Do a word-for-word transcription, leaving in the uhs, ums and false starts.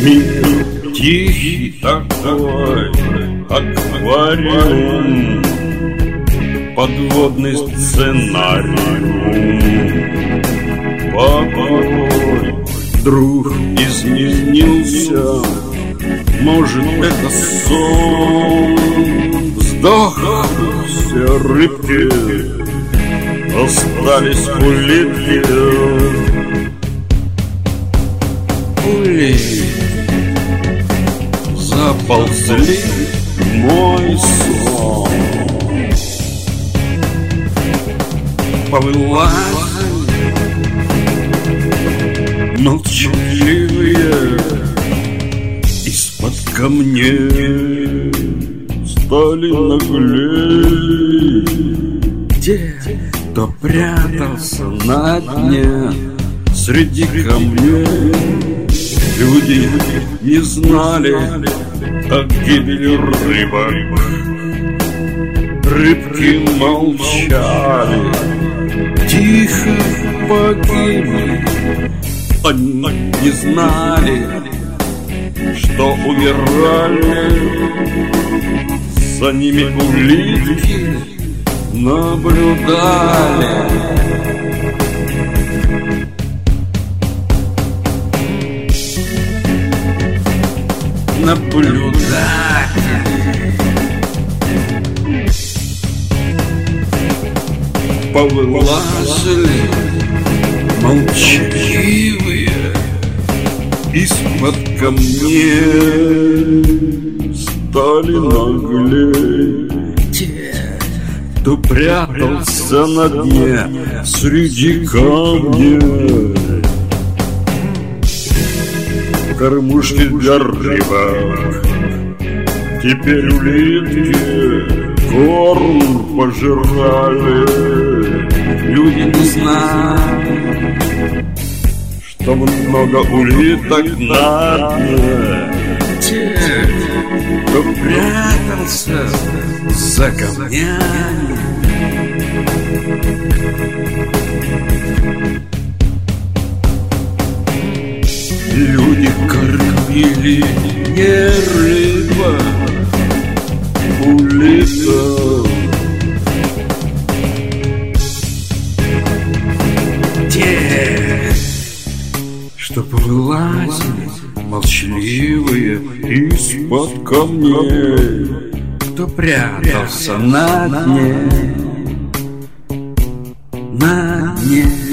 Мир тихий такой, аквариум, подводный сценариум. Покой вдруг изменился, может, это сон. Вздох, все рыбки остались улитки. Пули заползли в мой сон. Повылазили молчаливые из-под камней, стали наглей. Те, кто прятался на дне среди камней, люди не знали о гибели рыбок. Рыбки молчали, тихо погибли. Они не знали, что умирали. За ними улитки наблюдали. Наблюдатели повылазили молчаливые из-под камней, стали наглей. Те, кто прятался на дне среди камней. Кормушки для рыбок, теперь улитки корм пожирали. Люди не знали, что много улиток на дне. Те, кто прятался за камнями. Люди кормили не рыбок, улиток. Те, что повылазили молчаливые из-под камней, кто прятался на дне, на дне.